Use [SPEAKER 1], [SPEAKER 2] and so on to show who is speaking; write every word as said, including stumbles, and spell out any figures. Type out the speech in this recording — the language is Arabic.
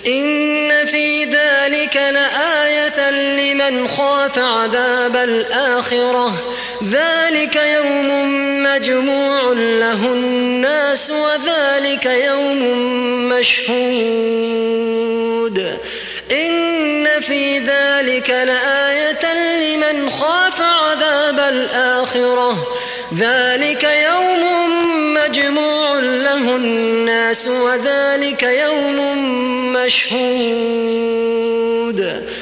[SPEAKER 1] إن في ذلك لآية لمن خاف عذاب الآخرة ذلك يوم مجموع له الناس وذلك يوم مشهود إن في ذلك لآية لمن خاف عذاب الآخرة ذلك يوم مجموع له الناس وذلك يوم مشهود